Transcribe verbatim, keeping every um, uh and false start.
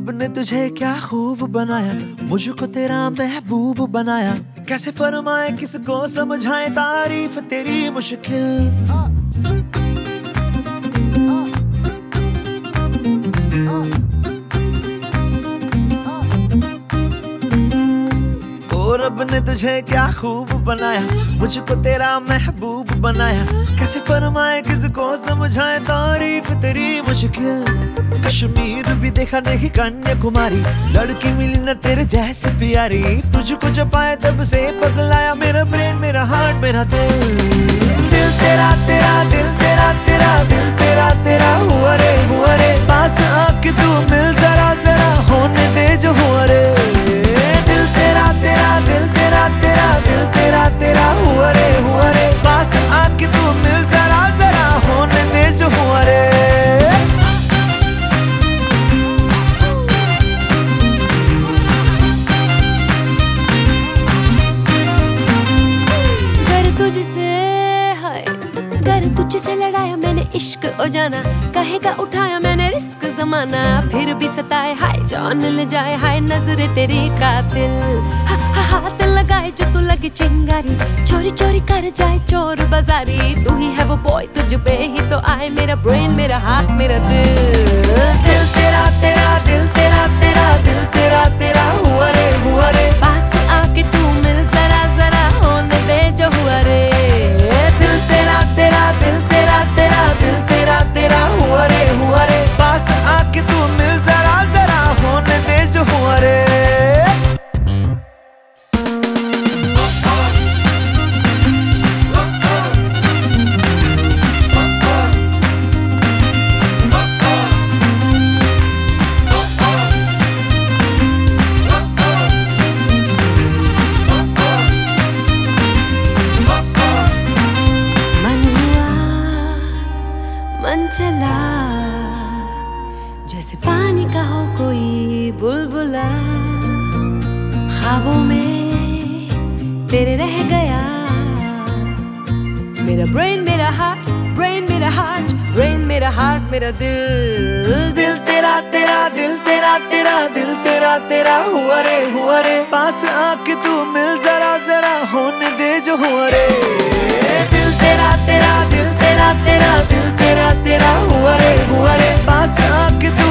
रब ने तुझे क्या खूब बनाया, मुझको तेरा महबूब बनाया। कैसे फरमाए किसको समझाए तारीफ तेरी मुश्किल। रब ने तुझे क्या खूब बनाया, मुझको तेरा महबूब बनाया। कैसे फरमाए किसको समझाए तारीफ तेरी मुश्किल। कश्मीर भी देखा नहीं कन्याकुमारी, लड़की मिली न तेरे जैसे प्यारी। तुझको जब पाए तब से पगलाया मेरा ब्रेन, मेरा हार्ट, मेरा दिल। दिल तेरा तेरा दिल तेरा तेरा दिल तेरा तेरा हुआ रे हुआ रे। पास आके तू मिल जरा जरा, होने दे जो हुआ रे। दिल तेरा तेरा दिल तेरा तेरा दिल तेरा तेरा हुआ रे हुआ रे। पास आके तू मिल जरा जरा, होने दे जो हुआ रे। घर तुझसे हाय, घर तुझसे लड़ाया मैंने इश्क ओ जाना। कहेगा उठाया मैंने रिस्क जमाना, फिर भी सताए हाय जान ले जाए हाय नजरे तेरी कातिल। हा, हा, हाथ लगाए जो तू लगे चिंगारी, चोरी चोरी कर जाए चोर बाजारी। तू ही है वो बॉय, तुझ पे ही तो आए मेरा ब्रेन, मेरा हार्ट, मेरा दिल। दिल तेरा तेरा दिल तेरा तेरा दिल तेरा तेरा हुआ रे हुआ रे। पास आके तू मिल जरा जरा, होने दे जो हुआ रे। दिल तेरा तेरा दिल तेरा तेरा दिल तेरा तेरा हुआ रे हुआ रे। पास आके तू मिल जरा जरा, होने दे जो हुआ रे। मन चला जैसे पानी का हो कोई बुलबुला, ख्वाबों में तेरे रह गया मेरा ब्रेन, मेरा हार्ट, ब्रेन मेरा हार्ट, ब्रेन मेरा हार्ट, मेरा दिल। दिल तेरा तेरा दिल तेरा तेरा दिल तेरा तेरा हुआ रे हुआ रे। पास आके तू मिल जरा जरा, होने दे जो हुआ रे। दिल तेरा तेरा दिल तेरा तेरा दिल तेरा तेरा हुआ रे हुआ रे। पास आके